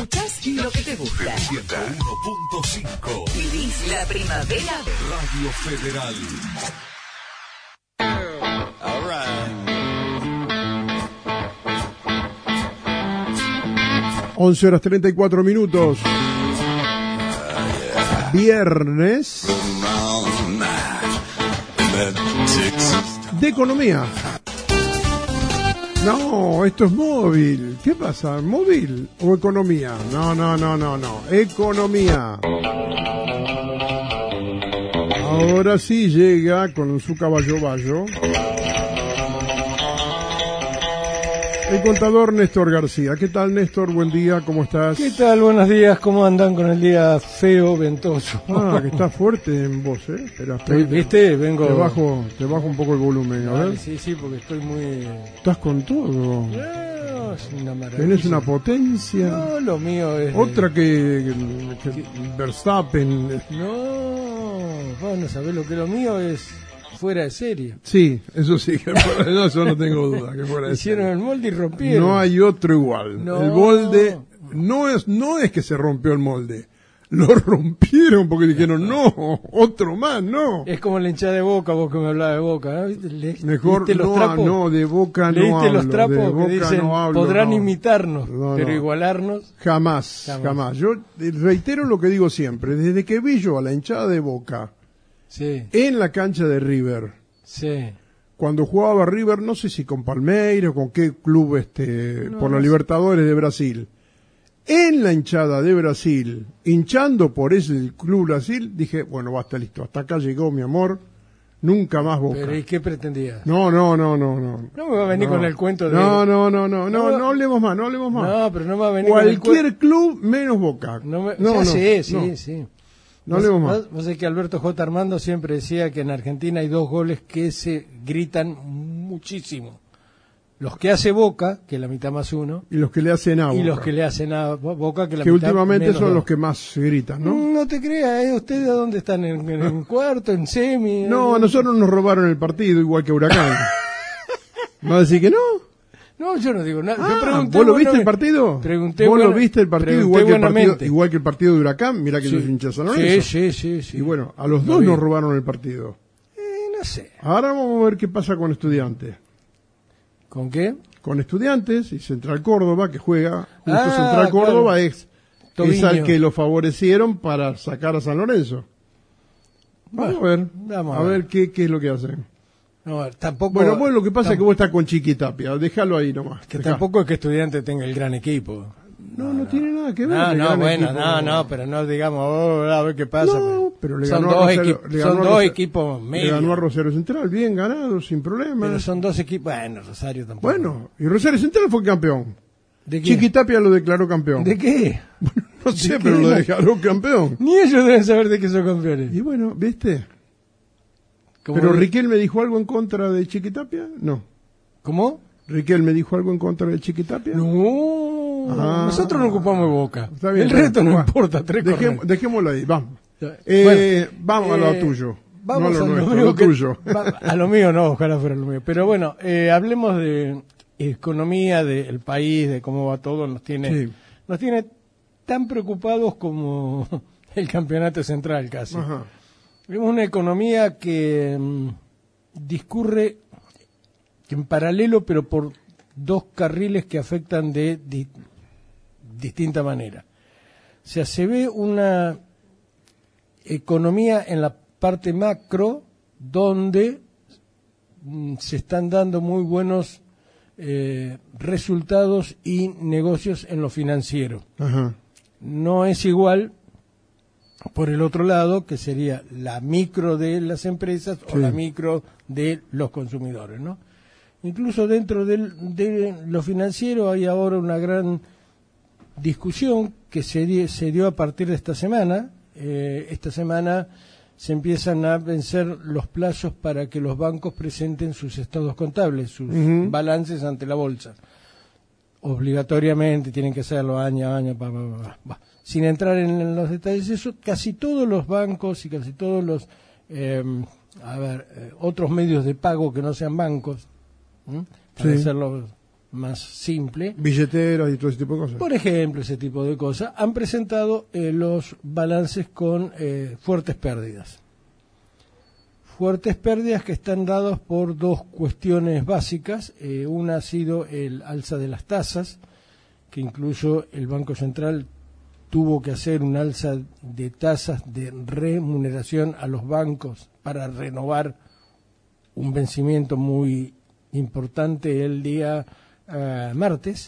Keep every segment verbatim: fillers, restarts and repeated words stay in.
escuchás lo que te gusta. ciento uno punto cinco. Vivís la primavera. Radio Federal. All right. once horas treinta y cuatro minutos. Viernes de economía. No, esto es móvil. ¿Qué pasa? ¿Móvil o economía? No, no, no, no, no. Economía. Ahora sí llega con su caballo bayo el contador Néstor García. ¿Qué tal, Néstor? Buen día, ¿cómo estás? ¿Qué tal? Buenos días, ¿cómo andan con el día feo, ventoso? Ah, que está fuerte en voz, ¿eh? Espera, espera. ¿Viste? Vengo... Te bajo, te bajo un poco el volumen, a Vale, ver. sí, sí, porque estoy muy... Estás con todo. No, es una maravilla. Tenés una potencia. No, lo mío es... Otra que, que, que Verstappen. No, bueno, ¿sabés lo que lo mío es? Fuera de serie. Sí, eso sí, que fuera, no, eso no tengo duda, que fuera de Hicieron serie. el molde y rompieron. No hay otro igual. No. El molde no es, no es que se rompió el molde. Lo rompieron porque dijeron, no, otro más, no. Es como la hinchada de Boca, vos que me hablabas de Boca, ¿no? ¿Le, Mejor los no, trapos? no, de Boca no ¿Leíste hablo. los trapos de que Boca dicen, no hablo, podrán no. imitarnos, No, pero no. igualarnos? Jamás, Jamás, jamás. Yo reitero lo que digo siempre. Desde que vi yo a la hinchada de Boca Sí, en la cancha de River, sí. cuando jugaba River, no sé si con Palmeiras o con qué club, este, No, por la no sé. Libertadores de Brasil, en la hinchada de Brasil, hinchando por ese club Brasil, dije, bueno, basta, listo, hasta acá llegó mi amor, nunca más Boca. Pero ¿y qué pretendías? No, no, no, no, no. No me va a venir No. con el cuento de... No, no, no, no, no, No. no hablemos más, no hablemos más. No, pero no me va a venir con el Cualquier cuento... club menos Boca. No me... no, ya no, sé, sí, no. sí. No Vos- hablemos más. Vos, vos sabés que Alberto J. Armando siempre decía que en Argentina hay dos goles que se gritan muchísimo. Los que hace Boca, que es la mitad más uno, Y los que le hacen agua. y los que le hacen a Bo- Boca, que la que mitad últimamente menos son dos. los que más gritan, ¿no? No te creas, ¿eh? ¿Ustedes a dónde están? ¿En, en, en cuarto, en semi? No, a ¿En- nosotros nos robaron el partido igual que Huracán. ¿Va a decir que no? No, yo no digo nada. Ah, Yo pregunté, ¿vos lo bueno, viste me- el partido? Pregunté ¿Vos lo buena- viste el partido pregunté igual que el partido, buenamente. igual que el partido de Huracán? Mira que Sí. yo soy hincha de San Sí, Lorenzo. sí, sí, sí. Y bueno, a los Lo dos vi. nos robaron el partido. Eh, no sé. Ahora vamos a ver qué pasa con Estudiantes. ¿Con qué? Con Estudiantes y Central Córdoba, que juega. Justo Ah, Central Córdoba claro. es, es Tobiño. al que lo favorecieron para sacar a San Lorenzo. Vamos Bueno, a ver. vamos a a ver, ver. qué, qué es lo que hacen. No, tampoco. Bueno, vos lo que pasa tam- es que vos estás con Chiquitapia. Déjalo ahí nomás. que Dejá. tampoco es que Estudiante tenga el gran equipo. No, no, tiene nada que ver. No, el no, gran bueno, equipo. no, no, pero no digamos, oh, a ver qué pasa. No, pues. pero le son ganó a dos, Rosario- equip- le ganó son a dos Rosario- equipos Le medios. ganó a Rosario Central, bien ganado, sin problema. Pero son dos equipos. Bueno, Rosario tampoco. Bueno, y Rosario Central fue campeón. ¿De qué? Chiquitapia lo declaró campeón. ¿De qué? No sé, ¿De pero qué? lo declaró campeón. Ni ellos deben saber de qué son campeones. Y bueno, ¿viste? ¿Cómo Pero de- Riquelme dijo algo en contra de Chiquitapia? No. ¿Cómo? ¿Riquelme dijo algo en contra de Chiquitapia? No. Ah. Nosotros no ocupamos de Boca. Está bien, el está bien. resto no Bueno, importa. Tres Dejém- corners. dejémoslo ahí, vamos. Bueno, Eh, vamos a lo eh, tuyo. Vamos no a lo a lo nuestro, mío lo que- tuyo. va- a lo mío no, ojalá fuera lo mío. Pero bueno, eh, hablemos de economía del país, de cómo va todo. Nos tiene, Sí. nos tiene tan preocupados como el campeonato central casi. Ajá. Vemos una economía que mm, discurre en paralelo, pero por dos carriles que afectan de di- distinta manera. O sea, se ve una economía en la parte macro donde mm, se están dando muy buenos eh, resultados y negocios en lo financiero. Ajá. No es igual por el otro lado, que sería la micro de las empresas Sí. o la micro de los consumidores, ¿no? Incluso dentro del, de lo financiero hay ahora una gran discusión que se, di- se dio a partir de esta semana. Eh, esta semana se empiezan a vencer los plazos para que los bancos presenten sus estados contables, sus Ujú. balances ante la bolsa. Obligatoriamente tienen que hacerlo año a año, pa, pa, pa, pa, pa. Sin entrar en, en los detalles, eso casi todos los bancos y casi todos los eh, a ver, eh, otros medios de pago que no sean bancos, ¿m? para Sí. hacerlo más simple, Billeteras y todo ese tipo de cosas. por ejemplo, ese tipo de cosas, han presentado eh, los balances con eh, fuertes pérdidas. Fuertes pérdidas que están dados por dos cuestiones básicas. Eh, una ha sido el alza de las tasas, que incluso el Banco Central tuvo que hacer un alza de tasas de remuneración a los bancos para renovar un vencimiento muy importante el día uh, martes.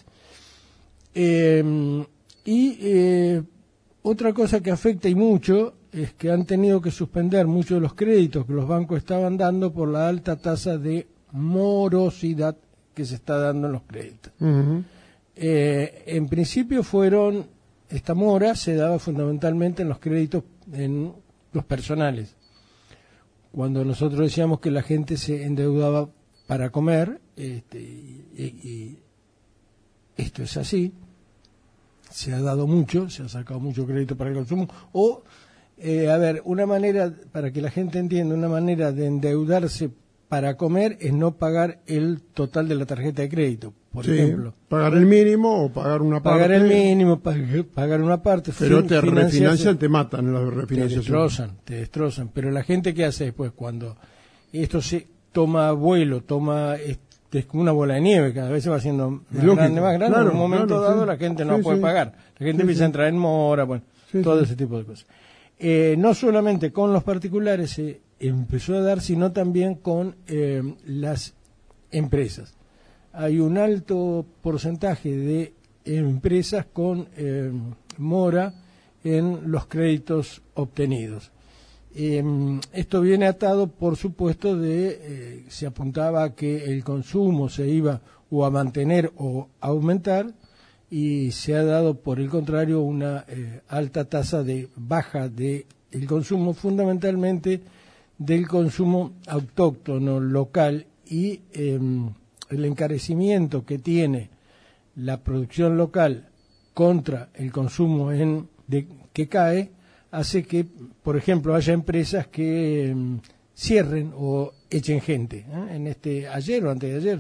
Eh, y eh, otra cosa que afecta y mucho es que han tenido que suspender muchos de los créditos que los bancos estaban dando por la alta tasa de morosidad que se está dando en los créditos. Uh-huh. Eh, en principio fueron, esta mora se daba fundamentalmente en los créditos, en los personales. Cuando nosotros decíamos que la gente se endeudaba para comer, este, y, y esto es así, se ha dado mucho, se ha sacado mucho crédito para el consumo, o, eh, a ver, una manera, para que la gente entienda, una manera de endeudarse para comer es no pagar el total de la tarjeta de crédito, por sí, ejemplo. Pagar el mínimo o pagar una parte. Pagar el mínimo, pag- pagar una parte. Pero fin- te financiarse. refinancian, te matan las Te refinanciaciones. destrozan, te destrozan. Pero la gente, ¿qué hace después? Cuando esto se toma vuelo, toma, es, es como una bola de nieve, cada vez se va haciendo más Lógico, grande, más grande, claro, en un momento claro, dado sí. la gente no Sí, puede sí. pagar. La gente Sí, empieza sí. a entrar en mora, bueno, Sí, todo sí. ese tipo de cosas. Eh, no solamente con los particulares se empezó a dar, sino también con eh, las empresas. Hay un alto porcentaje de empresas con eh, mora en los créditos obtenidos. Eh, esto viene atado, por supuesto, de eh, se apuntaba a que el consumo se iba o a mantener o a aumentar, y se ha dado, por el contrario, una eh, alta tasa de baja de el consumo, fundamentalmente del consumo autóctono local, y eh, el encarecimiento que tiene la producción local contra el consumo en de, que cae, hace que, por ejemplo, haya empresas que eh, cierren o echen gente. ¿eh? En este ayer o antes de ayer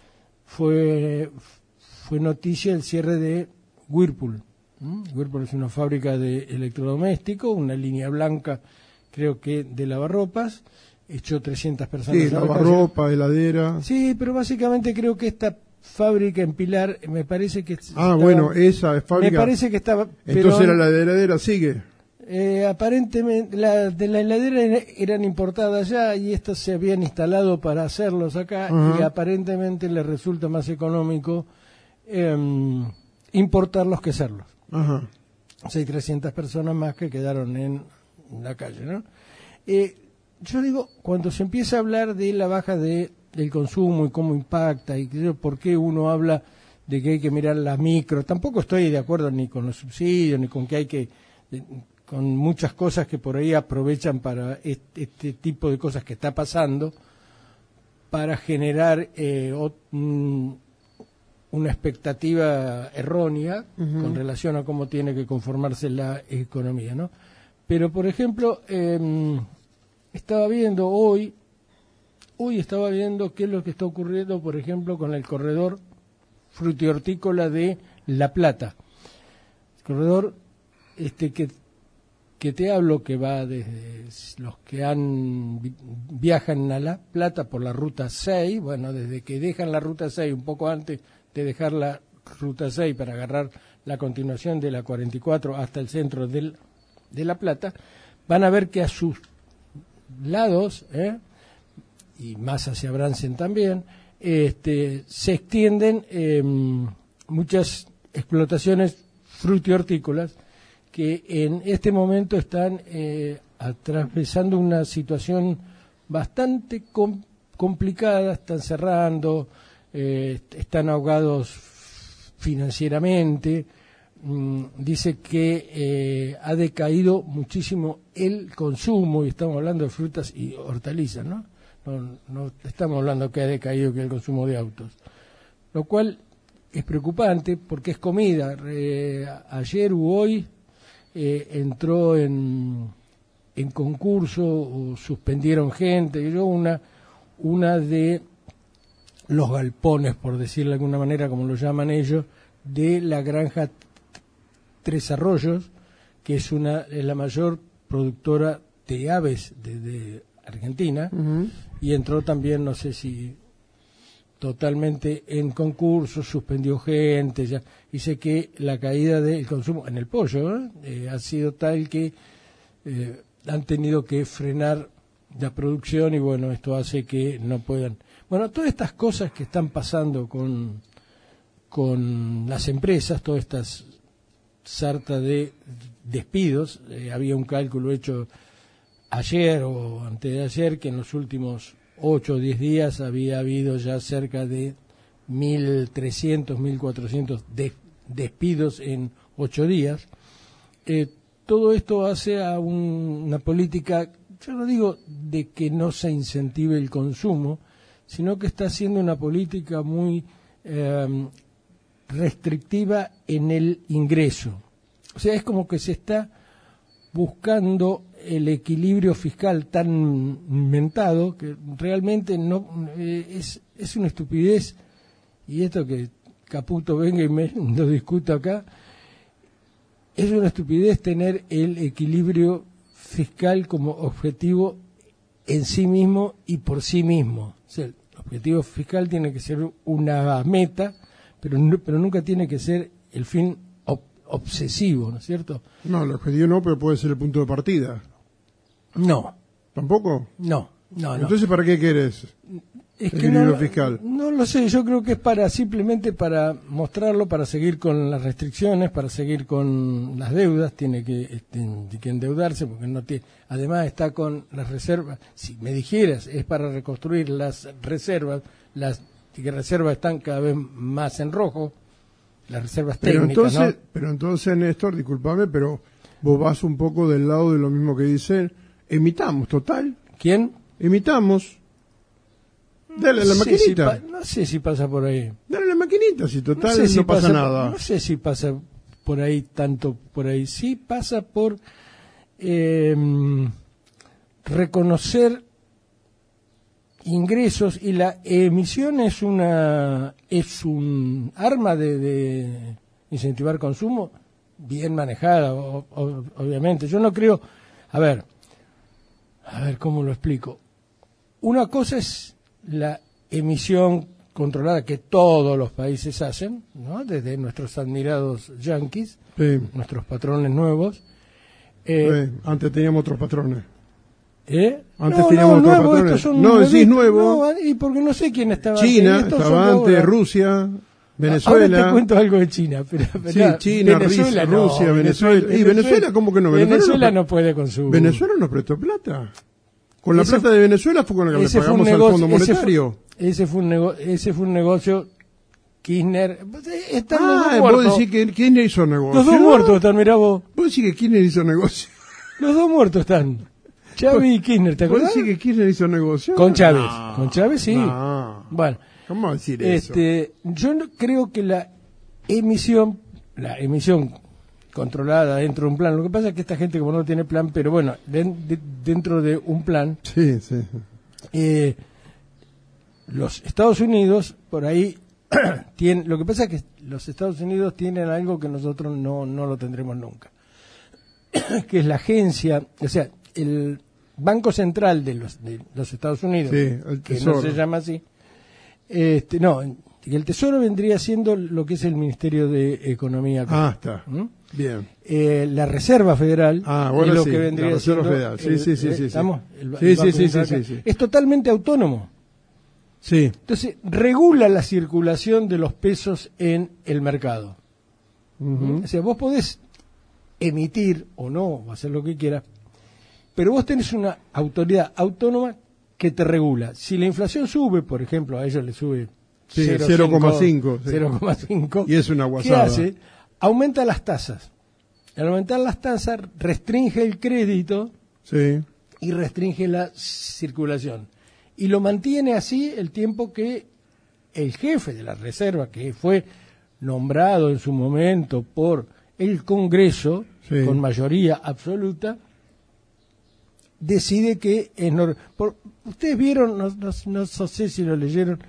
fue fue noticia el cierre de Whirlpool. ¿Mm? Whirlpool es una fábrica de electrodomésticos, una línea blanca, creo que de lavarropas, echó trescientas personas. Sí, a la calle. lavarropa, heladera. Sí, pero básicamente creo que esta fábrica en Pilar, me parece que... Ah, estaba- bueno, esa es fábrica. Me parece que estaba... Entonces pero, era la de heladera, sigue. eh, aparentemente, la de la heladera era- eran importadas ya, y estas se habían instalado para hacerlos acá, Ajá. y aparentemente les resulta más económico eh, importarlos que hacerlos. Ajá. O sea, hay trescientas personas más que quedaron en la calle, ¿no? Eh, yo digo, cuando se empieza a hablar de la baja de, del consumo y cómo impacta, y qué sé yo, por qué uno habla de que hay que mirar la micro, tampoco estoy de acuerdo ni con los subsidios, ni con que hay que, de- con muchas cosas que por ahí aprovechan para este, este tipo de cosas que está pasando, para generar eh, ot- un- una expectativa errónea Ujú. con relación a cómo tiene que conformarse la economía, ¿no? Pero, por ejemplo, eh, estaba viendo hoy, hoy estaba viendo qué es lo que está ocurriendo, por ejemplo, con el corredor frutihortícola de La Plata. El corredor este que, que te hablo, que va desde los que han vi- viajan a La Plata por la ruta seis, bueno, desde que dejan la ruta seis, un poco antes de dejar la ruta seis para agarrar la continuación de la cuarenta y cuatro hasta el centro del, de La Plata, van a ver que a sus lados, ¿eh? y más hacia Bransen también, este, se extienden eh, muchas explotaciones frutihortícolas que en este momento están eh, atravesando una situación bastante com- complicada, están cerrando, eh, están ahogados financieramente. Mm, dice que eh, ha decaído muchísimo el consumo, y estamos hablando de frutas y hortalizas, ¿no? No, no estamos hablando que ha decaído que el consumo de autos, lo cual es preocupante porque es comida. Eh, ayer u hoy eh, entró en, en concurso o suspendieron gente. Yo una una de los galpones, por decirlo de alguna manera, como lo llaman ellos, de la granja Tres Arroyos, que es una es la mayor productora de aves de, de Argentina, uh-huh. y entró también, no sé si totalmente en concurso, suspendió gente, ya, y sé que la caída del consumo en el pollo ¿eh? Eh, ha sido tal que eh, han tenido que frenar la producción y bueno, esto hace que no puedan. Bueno, todas estas cosas que están pasando con, con las empresas, todas estas sarta de despidos, eh, había un cálculo hecho ayer o antes de ayer que en los últimos ocho o diez días había habido ya cerca de mil trescientos, mil cuatrocientos de, despidos en ocho días. Eh, todo esto hace a un, una política, yo no digo de que no se incentive el consumo, sino que está haciendo una política muy eh, restrictiva en el ingreso. O sea, es como que se está buscando el equilibrio fiscal tan mentado que realmente no eh, es, es una estupidez, y esto que Caputo venga y me lo discuta acá, es una estupidez tener el equilibrio fiscal como objetivo en sí mismo y por sí mismo. O sea, el objetivo fiscal tiene que ser una meta, pero, no, pero nunca tiene que ser el fin ob- obsesivo, ¿no es cierto? No, el objetivo no, pero puede ser el punto de partida. No. ¿Tampoco? No, no, no. Entonces, ¿para qué querés es el que equilibrio no, fiscal? No lo sé, yo creo que es para simplemente para mostrarlo, para seguir con las restricciones, para seguir con las deudas, tiene que, este, que endeudarse, porque no tiene, además está con las reservas. Si me dijeras, es para reconstruir las reservas, las que reservas están cada vez más en rojo, las reservas pero técnicas, entonces, ¿no? Pero entonces, Néstor, discúlpame, pero vos vas un poco del lado de lo mismo que dicen, emitamos, total. ¿Quién? Imitamos. Dale a la no sé maquinita. Si pa- no sé si pasa por ahí. Dale a la maquinita, si total no, no, sé si pasa, pasa nada. No sé si pasa por ahí, tanto por ahí. Sí pasa por eh, reconocer ingresos, y la emisión es una es un arma de, de incentivar consumo bien manejada, o, o, obviamente. Yo no creo, a ver, a ver cómo lo explico. Una cosa es la emisión controlada que todos los países hacen, ¿no? Desde nuestros admirados yanquis, Sí. nuestros patrones nuevos. Eh, Sí, antes teníamos otros patrones. ¿Eh? Antes no, teníamos no, otros nuevo, patrones. estos son No, nuevitos. decís nuevo. No, y porque no sé quién estaba China, antes. Estos estaba son antes, ahora. Rusia, Venezuela. Ahora te cuento algo de China. Pero, pero Sí, no, China, Venezuela, Rusia, no, Rusia, Venezuela. ¿Y Venezuela cómo que no? Venezuela, Venezuela no puede con su... Venezuela nos prestó plata. Con la Ese- plata de Venezuela fue con la que le ese fue un pagamos al negocio- Fondo ese Monetario. Fue, ese, fue un nego- ese fue un negocio Kirchner. Están Ah, los dos vos muertos. decís que Kirchner hizo negocio. Los dos muertos están, mirá vos. Vos decís que Kirchner hizo negocio. Los dos muertos están. Chávez y Kirchner, ¿te ¿Vos acuerdas? decís que Kirchner hizo negocio? Con Chávez. No. Con Chávez sí. No. Bueno. ¿Cómo va a decir eso? Este, yo no creo que la emisión, la emisión controlada dentro de un plan, lo que pasa es que esta gente como no tiene plan, pero bueno, den- de- dentro de un plan, Sí, sí. eh, los Estados Unidos por ahí tienen, lo que pasa es que los Estados Unidos tienen algo que nosotros no, no lo tendremos nunca, que es la agencia, o sea, el Banco Central de los, de los Estados Unidos, Sí, el que Tesoro. no se llama así, este, no, y el Tesoro vendría siendo lo que es el Ministerio de Economía. Ah, está. ¿Mm? Bien. Eh, la Reserva Federal Ah, bueno, es lo sí, que la vendría Reserva siendo Federal. Sí, el- sí, sí, eh, sí, sí. ¿estamos? El- Sí, el sí, Banco sí, sí, Central sí, sí. es totalmente autónomo. Sí. Entonces, regula la circulación de los pesos en el mercado. Ujú. O sea, vos podés emitir o no, o hacer lo que quieras, pero vos tenés una autoridad autónoma que te regula. Si la inflación sube, por ejemplo, a ellos le sube Sí, cero cero coma cinco, cinco, sí. cero coma cinco, Y es una ¿qué guasada. hace? Aumenta las tasas. Al aumentar las tasas, restringe el crédito Sí. y restringe la circulación. Y lo mantiene así el tiempo que el jefe de la Reserva, que fue nombrado en su momento por el Congreso, Sí. con mayoría absoluta, decide que es nor- por, ustedes vieron, no, no, no sé si lo leyeron,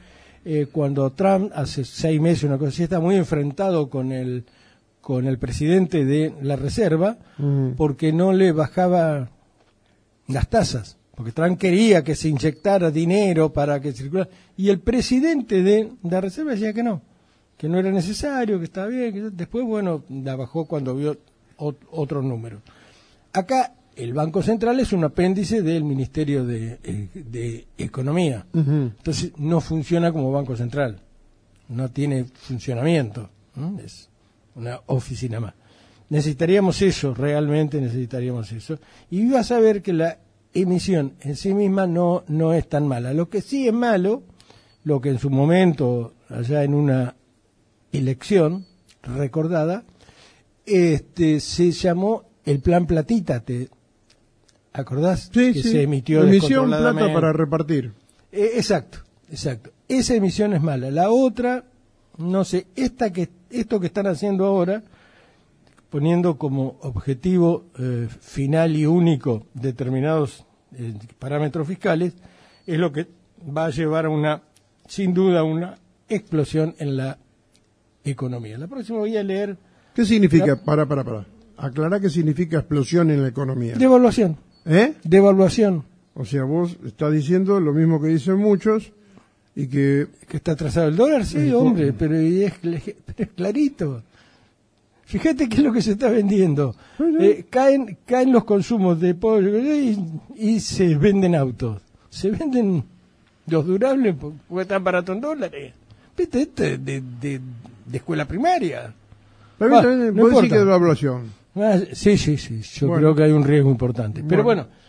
eh, cuando Trump hace seis meses, una cosa así, está muy enfrentado con el con el presidente de la Reserva, Mm. porque no le bajaba las tasas, porque Trump quería que se inyectara dinero para que circulara, y el presidente de la Reserva decía que no, que no era necesario, que estaba bien, que después, bueno, la bajó cuando vio ot- otros números. Acá el Banco Central es un apéndice del Ministerio de, eh, de Economía, Ujú. entonces no funciona como Banco Central, no tiene funcionamiento, ¿no? Es una oficina más. Necesitaríamos eso, realmente necesitaríamos eso. Y vas a ver que la emisión en sí misma no, no es tan mala. Lo que sí es malo, lo que en su momento, allá en una elección recordada, este se llamó el Plan Platita, ¿te acordás? Sí, que sí. se emitió Emisión plata descontroladamente. para repartir. Eh, exacto, exacto. Esa emisión es mala. La otra, no sé, esta que esto que están haciendo ahora, poniendo como objetivo eh, final y único determinados eh, parámetros fiscales, es lo que va a llevar a una, sin duda, una explosión en la economía. La próxima voy a leer ¿Qué significa? La- Para, para, para. Aclará qué significa explosión en la economía. devaluación, ¿Eh? devaluación, O sea, vos estás diciendo lo mismo que dicen muchos y que... que está atrasado el dólar, sí, Eh, hombre, pero es, pero es clarito. Fíjate qué es lo que se está vendiendo. Eh, caen caen los consumos de pollo y, y se venden autos. Se venden los durables por- porque están baratos en dólares. ¿Viste? Esto es de, de, de escuela primaria. Está bien, Ah, está bien, no vos decís importa. que es devaluación. Ah, sí, sí, sí. Yo Bueno. creo que hay un riesgo importante. Pero Bueno. bueno,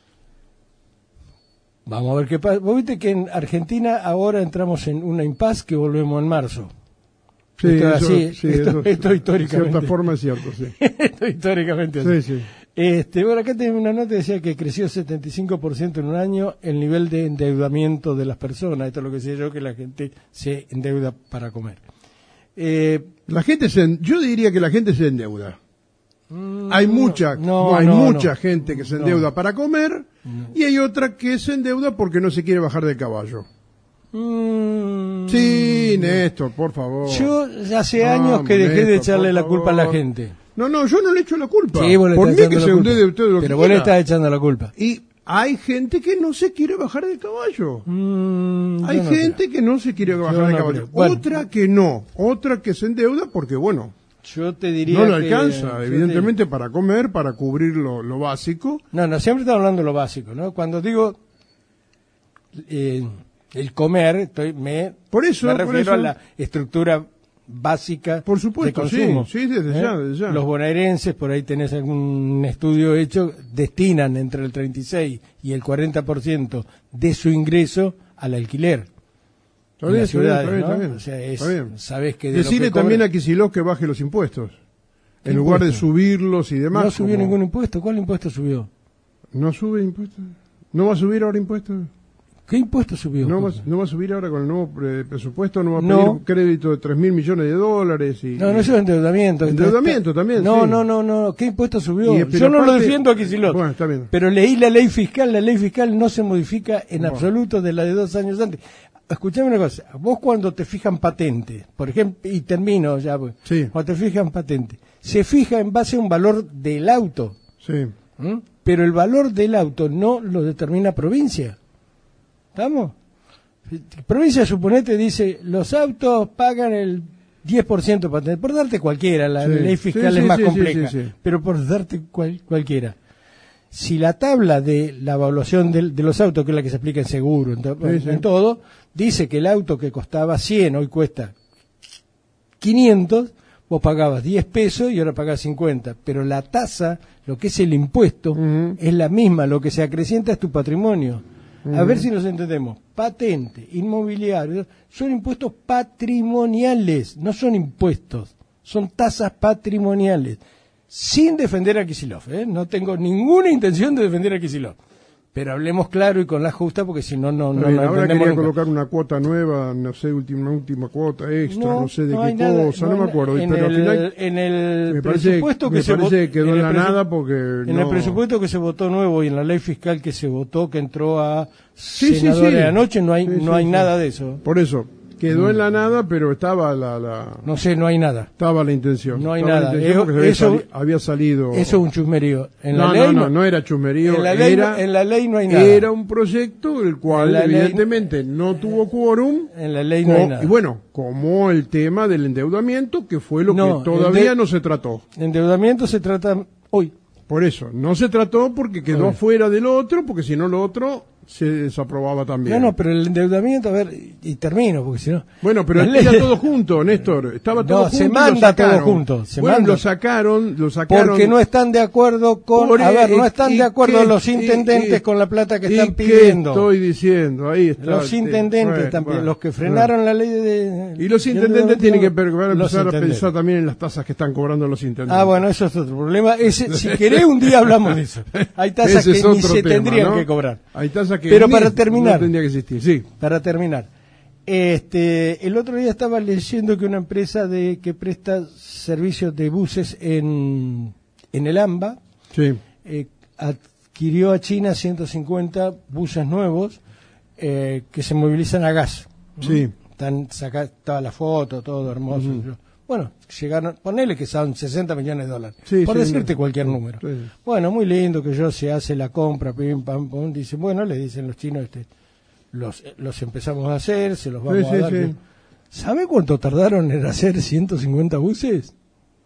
vamos a ver qué pasa. Vos viste que en Argentina ahora entramos en una impas que volvemos en marzo. Sí, Esto es eso, así, sí, esto- eso- esto de históricamente. cierta forma es cierto, sí. Esto históricamente así. Sí, sí. Este, bueno, acá tengo una nota que decía que creció setenta y cinco por ciento en un año el nivel de endeudamiento de las personas. Esto es lo que decía yo, que la gente se endeuda para comer. Eh, La gente se, en- yo diría que la gente se endeuda. mm, Hay mucha, no, hay no, mucha no. gente que se No. endeuda para comer y hay otra que se endeuda porque no se quiere bajar del caballo. Mm, Sí, Néstor, por favor. Yo ya hace Vamos, años que dejé de Néstor, echarle por la culpa a la favor. gente. No, no, yo no le echo la culpa. Sí, vos le por mí estás que echando se la culpa. endeude usted de lo que Pero vos le quiera. estás echando la culpa. Y hay gente que no se quiere bajar del caballo. Mm, Hay yo no gente que no se quiere bajar Yo del no caballo. creo. Bueno. Otra que no. Otra que se endeuda porque, bueno, Yo te diría no le que- alcanza, yo te- evidentemente, para comer, para cubrir lo, lo básico. No, no, siempre estamos hablando de lo básico, ¿no? Cuando digo eh, el comer, estoy, me, Por eso, me por refiero eso. a la estructura básica Por supuesto, de consumo. sí, sí, desde ya, desde ya. Los bonaerenses, por ahí tenés algún estudio hecho, destinan entre el treinta y seis y el cuarenta por ciento de su ingreso al alquiler. Está en bien, las está bien, ciudades, está bien, ¿no? está bien. O sea, es- Está bien. sabés que de lo Decirle que cobra- también a Kicillof que baje los impuestos. ¿Qué En lugar de impuestos? subirlos y demás. No subió como- ningún impuesto. ¿Cuál impuesto subió? ¿No sube impuestos? ¿No va a subir ahora impuestos? ¿Qué impuesto subió? ¿No va, no va a subir ahora con el nuevo pre- presupuesto? ¿No va a pedir No. un crédito de tres mil millones de dólares? Y, No, no, eso es endeudamiento. Endeudamiento Está- también, No, sí. no, no, no. ¿Qué impuesto subió? Y, pero Yo no lo aparte- defiendo a Kicillof. Bueno, está bien. Pero leí la ley fiscal. La ley fiscal no se modifica en Bueno. absoluto de la de dos años antes. Escuchame una cosa. Vos cuando te fijan patente, por ejemplo, y termino ya, pues, Sí. cuando te fijan patente, se fija en base a un valor del auto. Sí. ¿m? Pero el valor del auto no lo determina provincia. ¿Estamos? Provincia, suponete, dice, los autos pagan el diez por ciento patente. Por darte cualquiera, la Sí. ley fiscal Sí, es sí, más sí, compleja. sí, sí, sí. Pero por darte cual- cualquiera. Si la tabla de la evaluación del- de los autos, que es la que se aplica en seguro, en, to- Sí, sí. en todo, dice que el auto que costaba cien, hoy cuesta quinientos, vos pagabas diez pesos y ahora pagás cincuenta. Pero la tasa, lo que es el impuesto, Ujú. es la misma. Lo que se acrecienta es tu patrimonio. A Ujú. ver si nos entendemos. Patente, inmobiliario, son impuestos patrimoniales, no son impuestos, son tasas patrimoniales. Sin defender a Kicillof, ¿eh? No tengo ninguna intención de defender a Kicillof. Pero hablemos claro y con la justa, porque si no, no, no, Está bien, no ahora entendemos quería nunca. colocar una cuota nueva, no sé, última, última cuota extra, no, sé de hay qué nada, cosa, no, hay me na- acuerdo. En pero el, al final en el me parece, presupuesto que me se parece votó, que quedó en en el la presu- nada porque en no... el presupuesto que se votó nuevo y en la ley fiscal que se votó, que entró a Sí, sí, senadores sí. anoche, no hay, Sí, no sí, hay sí. nada de eso. Por eso, Quedó en la nada, pero estaba la, la No sé, no hay nada. estaba la intención. No hay Estaba la nada. intención Eso- porque había, eso- sali- había salido. Eso es un chusmerío. En no, la ley no, no, no era chusmerío. en la ley, era, no- en la ley no hay nada. era un proyecto el cual En la ley- evidentemente no tuvo quórum. En la ley no co- hay nada. Y bueno, como el tema del endeudamiento, que fue lo No, que todavía el de- no se trató. Endeudamiento se trata hoy. Por eso, no se trató porque quedó Oye. afuera del otro, porque si no lo otro se desaprobaba también. No, no, pero el endeudamiento, a ver, y, y termino, porque si no... Bueno, pero La era ley- todo junto, Néstor. Estaba No, todo se junto. y lo manda todo sacaron. junto, se bueno, manda. lo sacaron, lo sacaron. Porque no están de acuerdo con... Por a ver, no e- están y de acuerdo qué- los y- intendentes y- con la plata que ¿y están qué pidiendo. estoy diciendo? Ahí está. Los Sí, intendentes bueno, también, bueno, los que frenaron la ley de... Y los de intendentes tienen que per- van a los empezar a intendentes. pensar también en las tasas que están cobrando los intendentes. Ah, bueno, eso es otro problema. Ese, si querés, un día hablamos de eso. Hay tasas Ese que es ni otro se tema, tendrían ¿no? que cobrar. Hay tasas que Pero ni- para terminar. no tendría que existir, sí. Para terminar, este, el otro día estaba leyendo que una empresa de que presta servicios de buses en, en el AMBA Sí. eh, adquirió a China ciento cincuenta buses nuevos eh, que se movilizan a gas. ¿no? Sí. Están saca, toda la foto, todo hermoso. Bueno, llegaron, ponele que son sesenta millones de dólares. Sí, por sí, decirte no. cualquier número. Sí. Bueno, muy lindo que yo se hace la compra, pim, pam, pum. Dice, bueno, le dicen los chinos, este, los, los empezamos a hacer, se los vamos Sí, a sí, dar. sí. ¿Sabe cuánto tardaron en hacer ciento cincuenta buses?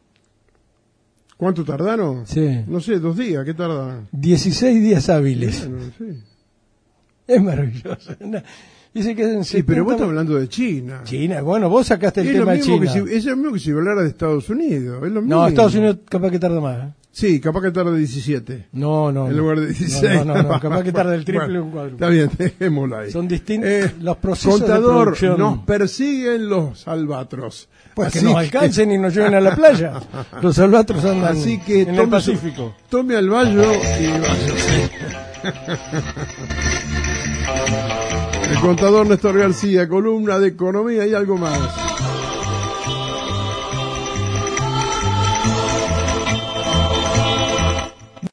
¿Cuánto tardaron? Sí. No sé, dos días, ¿qué tardan? dieciséis días hábiles. Bueno, sí. Es maravilloso. Dice que en Sí, pero vos setenta estás hablando de China. China, bueno, vos sacaste el es, lo tema de mismo que China. si, es lo mismo que si hablara de Estados Unidos. Es lo mismo. No, Estados Unidos capaz que tarda más. ¿eh? Sí, capaz que tarde diecisiete. No, no. En no. lugar de dieciséis. No, no, no, capaz que tarda el triple Bueno, o un cuádruple. Está bien, dejémoslo ahí. Son distintos Eh, los procesos contador, de producción. nos persiguen los albatros. Pues que Así nos que- alcancen y nos lleven a la playa. Los albatros andan Así que en el tome, su- Pacífico. tome al bayo y váyase. El contador Néstor García, columna de economía y algo más.